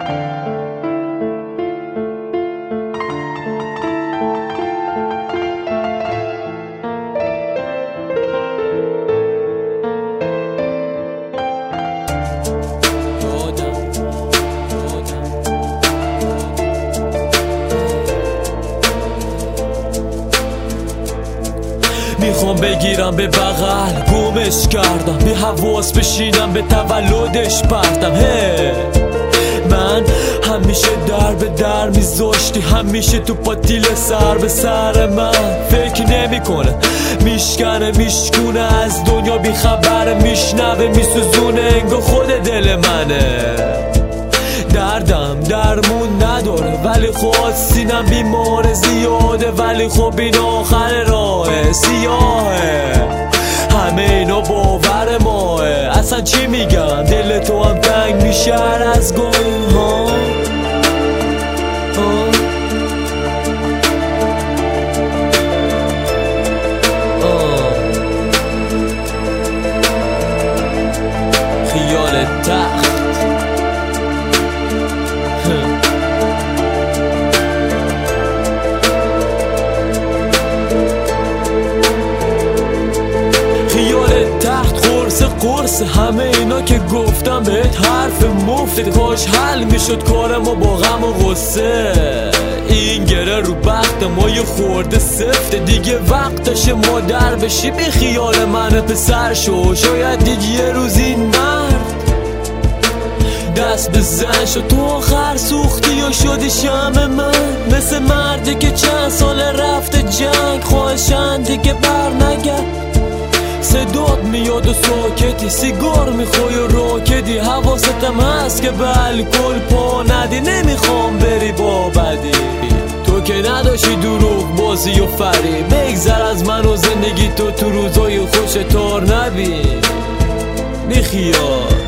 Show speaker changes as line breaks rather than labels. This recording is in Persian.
میخوام بگیرم به بغل گمش کردم، بی حواس بشینم به تولدش پرتم. من همیشه در به در میذاشتی، همیشه تو پاتیل سر به سر من. فکر نمی کنه میشکنه میشکونه، از دنیا بی خبره، میشنوه میسوزونه، انگار خود دل منه. دردم درمون نداره ولی خب سینم بیمار زیاده، ولی خب این آخر راه سیاهه، همه اینا باور ماه. اصلا چی میگن دل تو هم تنگ میشه از گاهی ها. خیال تخت قرص همه اینا که گفتم بهت حرف مفت، کاش حل میشد کار ما با غم و غصه. این گره رو بخت ما یه خورده سفته، دیگه وقتشه مادر بشی بی خیال من پسر شو. شاید دیگه یه روز این مرد دست بزن شد، تو آخر سوختی یا شدی شم من، مثل مردی که چند سال رفته جنگ، خواهشن دیگه بر نگرد. صدات میاد و ساکتی، سیگار میخوای و راکدی، حواستم هست که به الکل پا ندی، نمیخوام بری با بدی. تو که نداشتی دروغ بازی و فریب، بگذر از من و زندگی تو روزای خوش تار نبین. بیخیال